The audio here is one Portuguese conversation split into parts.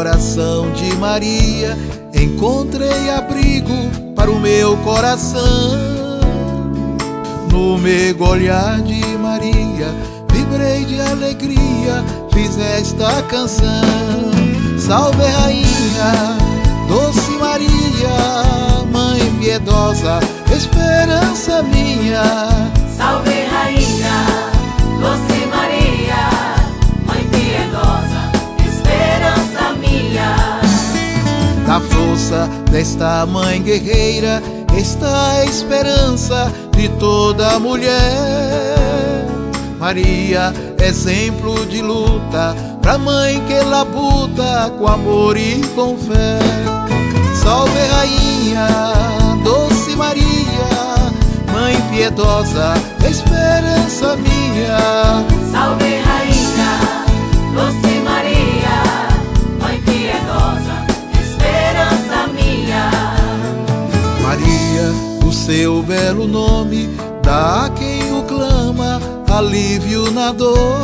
coração de Maria encontrei abrigo para o meu coração. No mergulhar de Maria vibrei de alegria, fiz esta canção. Salve Rainha, doce Maria, Mãe piedosa, esperança minha. Salve Rainha, doce Maria, Mãe piedosa, esperança minha. Na força desta mãe guerreira está a esperança de toda mulher. Maria, exemplo de luta, pra mãe que labuta com amor e com fé. Salve Rainha, doce Maria, Mãe piedosa, esperança minha. Salve Rainha, doce Maria, Mãe piedosa, esperança minha. Maria, o seu belo nome dá a quem o clama alívio na dor.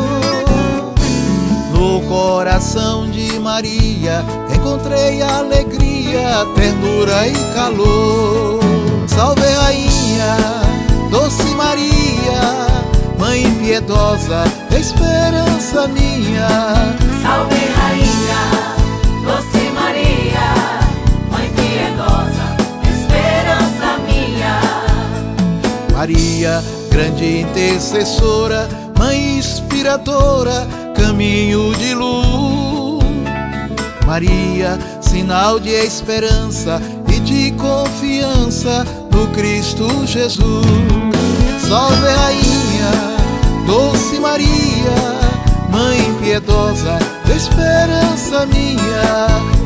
No coração de Maria encontrei alegria, ternura e calor. Salve Rainha, doce Maria, Mãe piedosa, esperança minha. Salve Rainha, doce Maria, Mãe piedosa, esperança minha. Maria, grande intercessora, Mãe inspiradora, caminho de luz. Maria, sinal de esperança e de confiança no Cristo Jesus. Salve Rainha, doce Maria, Mãe piedosa, esperança minha.